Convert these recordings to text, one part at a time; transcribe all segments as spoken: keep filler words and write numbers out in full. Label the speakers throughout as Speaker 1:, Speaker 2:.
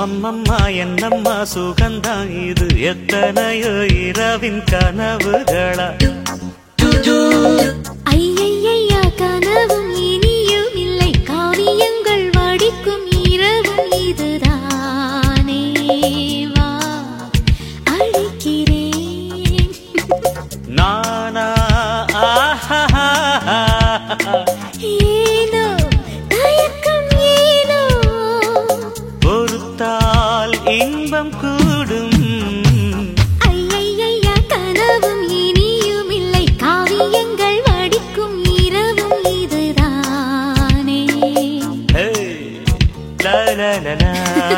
Speaker 1: அம்மம்மா என்னம்மா சுகந்தான் இது எத்தனையோ இரவின் கனவுகளா
Speaker 2: ஐயையா கனவும் இனியும் இல்லை காவியங்கள் வடிக்கும் இரவும் இதுதானே வா அழைக்கிறேன்
Speaker 1: நானா
Speaker 2: ஏனோ தயக்கம் ஏனோ
Speaker 1: பொறுத்தால் இன்பம் கூடும்
Speaker 2: ஐயையா கனவும் இனியும் இல்லை காவியங்கள் வடிக்கும் இரவும் இதுதானே
Speaker 1: லா லா லா லா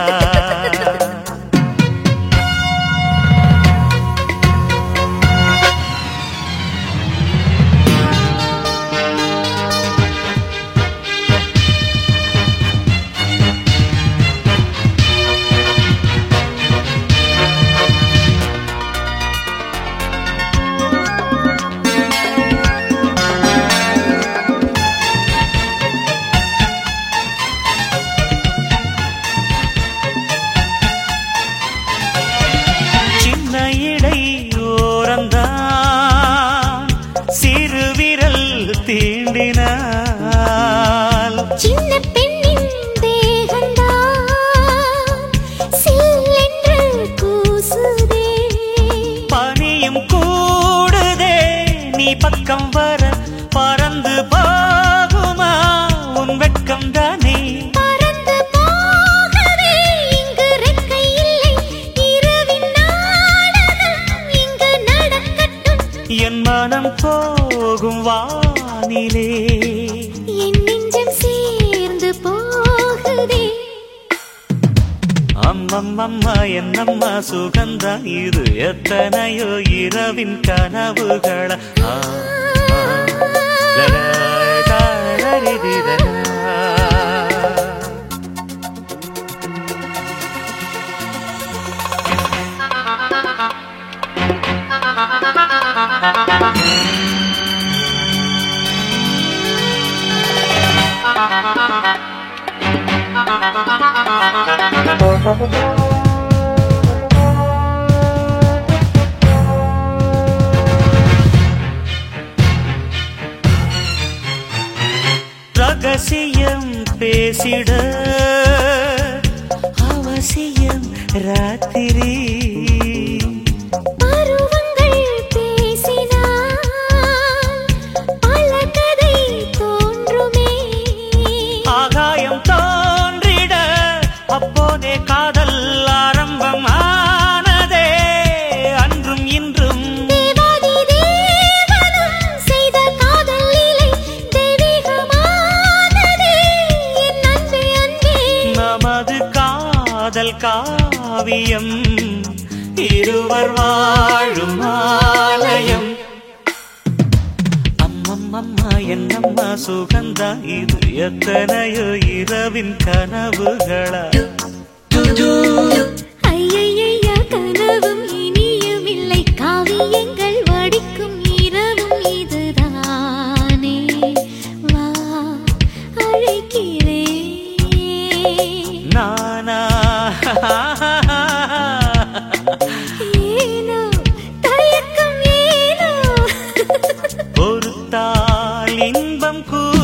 Speaker 1: தீண்டினால்
Speaker 2: சின்ன பெண்ணின் தேகந்தான் சில்லென்று கூசுதே
Speaker 1: பனியும் கூடுதே நீ பக்கம் வர பறந்து போகுமா உன் வெட்கம் தானே
Speaker 2: பறந்து போகவே இங்கு ரெக்கை இல்லை இரவின் நாடகம் இங்கு நடக்கட்டும்
Speaker 1: என் மனம் போகும் வானிலே
Speaker 2: என் நெஞ்சம் சேர்ந்து போகுதே
Speaker 1: அம்மம்மம்மா என்னம்மா சுகந்தா இது எத்தனையோ இரவின் கனவுகள ரகசியம் பேசிட அவசியம் ராத்திரி
Speaker 2: பருவங்கள் பேசினால் பல கதை தோன்றுமே
Speaker 1: ஆகாயம் தோன்றிட அப்போதே காதல் ஆரம்பம் ஆனதே அன்றும் இன்றும்
Speaker 2: தேவாதி தேவனும் செய்த காதல் லீலை தெய்வீகமானதே என் அன்பே அன்பே
Speaker 1: நமது காதல் காவியம் இருவர் வாழும் ஆலயம் அம்மம்மா என்னம்மா சுகந்தா இது எத்தனையோ இரவின் கனவுகளா
Speaker 2: ஐயையா கனவும் இனியும் இல்லை காவியங்கள் வடிக்கும் இரவும் இதுதானே வா அழைக்கிறேன்
Speaker 1: நானா
Speaker 2: ஏனோ தயக்கம் ஏனோ
Speaker 1: பொறுத்தால் இன்பம் கூ